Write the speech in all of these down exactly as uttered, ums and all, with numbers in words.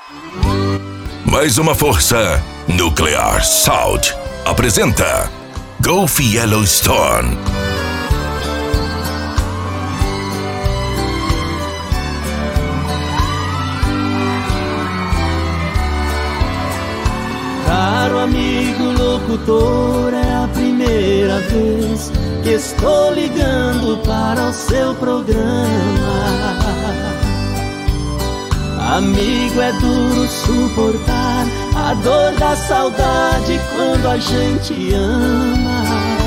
Mais uma força Nuclear Salt apresenta Golf Yellowstone. Caro amigo locutor, é a primeira vez que estou ligando para o seu programa. Amigo, é duro suportar a dor da saudade quando a gente ama.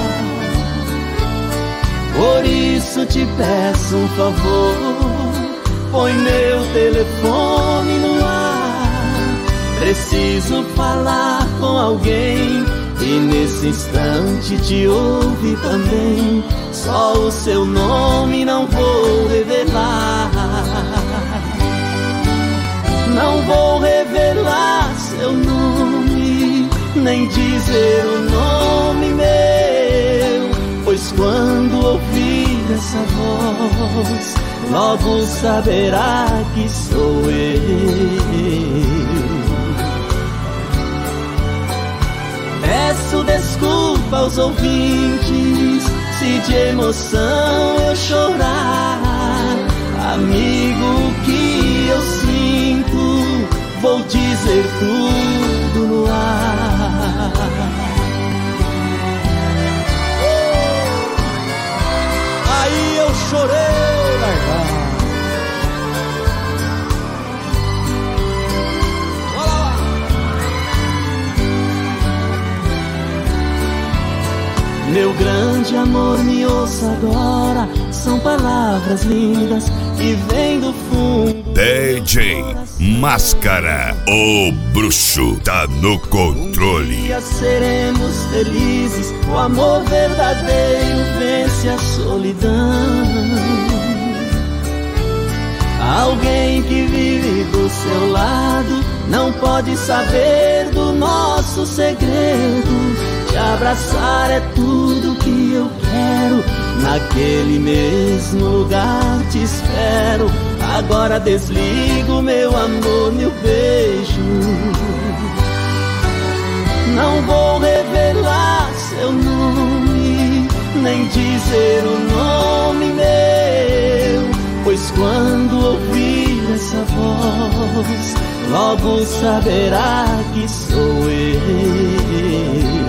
Por isso te peço um favor, põe meu telefone no ar. Preciso falar com alguém e nesse instante te ouve também. Só o seu nome não vou revelar. Não vou revelar seu nome, nem dizer o nome meu, pois quando ouvir essa voz, logo saberá que sou eu. Peço desculpa aos ouvintes se de emoção eu chorar. Amigo, o que eu sinto, vou dizer tudo no ar. Aí eu chorei, largar. Meu grande amor, me ouça agora, são palavras lindas que vêm do fundo. D J Máscara, o bruxo tá no controle. Um dia seremos felizes, o amor verdadeiro vence a solidão. Alguém que vive do seu lado não pode saber do nosso segredo. Te abraçar é tudo que eu quero, naquele mesmo lugar te espero. Agora desligo, meu amor, meu beijo. Não vou revelar seu nome, nem dizer o nome meu, pois quando ouvir essa voz, logo saberá que sou eu.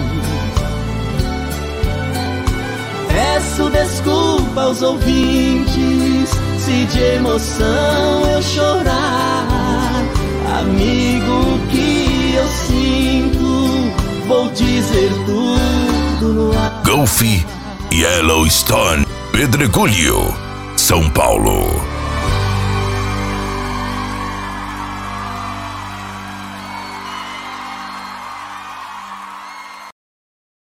Peço desculpa aos ouvintes se de emoção eu chorar. Amigo, o que eu sinto, vou dizer tudo no ar. Golf Yellowstone, Pedregulho, São Paulo.